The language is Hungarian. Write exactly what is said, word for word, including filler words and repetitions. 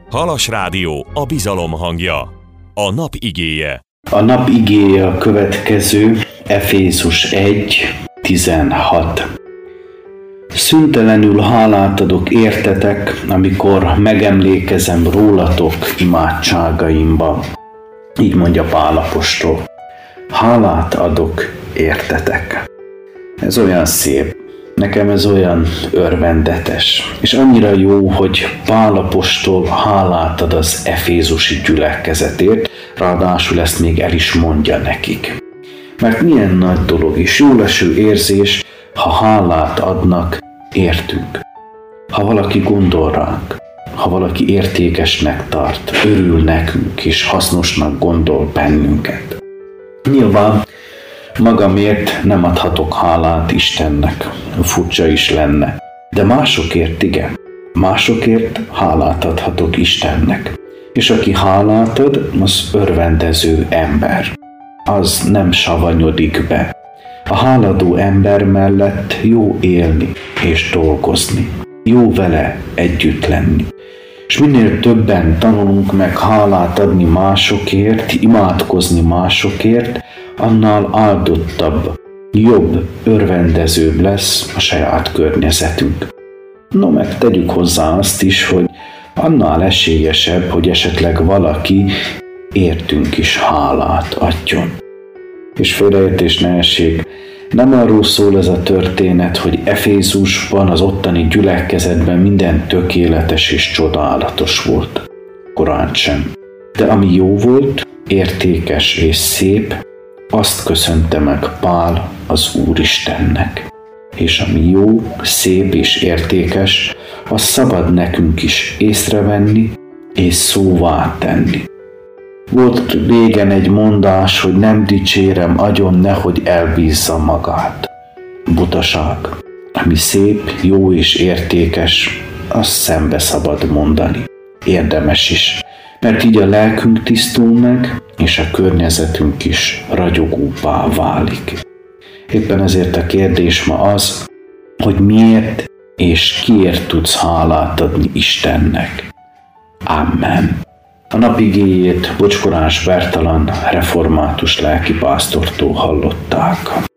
Halas Rádió, a bizalom hangja. A nap igéje. A nap igéje a következő, Efézus egy tizenhat. Szüntelenül hálát adok értetek, amikor megemlékezem rólatok imádságaimban. Így mondja Pál apostol. Hálát adok értetek. Ez olyan szép. Nekem ez olyan örvendetes, és annyira jó, hogy Pál apostol hálát ad az efézusi gyülekezetért, ráadásul ezt még el is mondja nekik. Mert milyen nagy dolog és jóleső érzés, ha hálát adnak értünk. Ha valaki gondol ránk, ha valaki értékesnek tart, örül nekünk és hasznosnak gondol bennünket. Nyilván magamért nem adhatok hálát Istennek, furcsa is lenne, de másokért igen, másokért hálát adhatok Istennek. És aki hálát ad, az örvendező ember, az nem savanyodik be. A háladó ember mellett jó élni és dolgozni, jó vele együtt lenni. És minél többen tanulunk meg hálát adni másokért, imádkozni másokért, annál áldottabb, jobb, örvendezőbb lesz a saját környezetünk. No, meg tegyük hozzá azt is, hogy annál esélyesebb, hogy esetleg valaki értünk is hálát adjon. És félreértés ne essék, nem arról szól ez a történet, hogy Efézusban, az ottani gyülekezetben minden tökéletes és csodálatos volt. Korán sem. De ami jó volt, értékes és szép, azt köszönte meg Pál az Úristennek. És ami jó, szép és értékes, az szabad nekünk is észrevenni és szóvá tenni. Volt régen egy mondás, hogy nem dicsérem agyon, nehogy elbízza magát. Butaság. Ami szép, jó és értékes, azt szembe szabad mondani. Érdemes is, mert így a lelkünk tisztul meg, és a környezetünk is ragyogóbbá válik. Éppen ezért a kérdés ma az, hogy miért és kiért tudsz hálát adni Istennek. Amen. A nap igéjét Bocskorás Bertalan református lelkipásztortól hallották.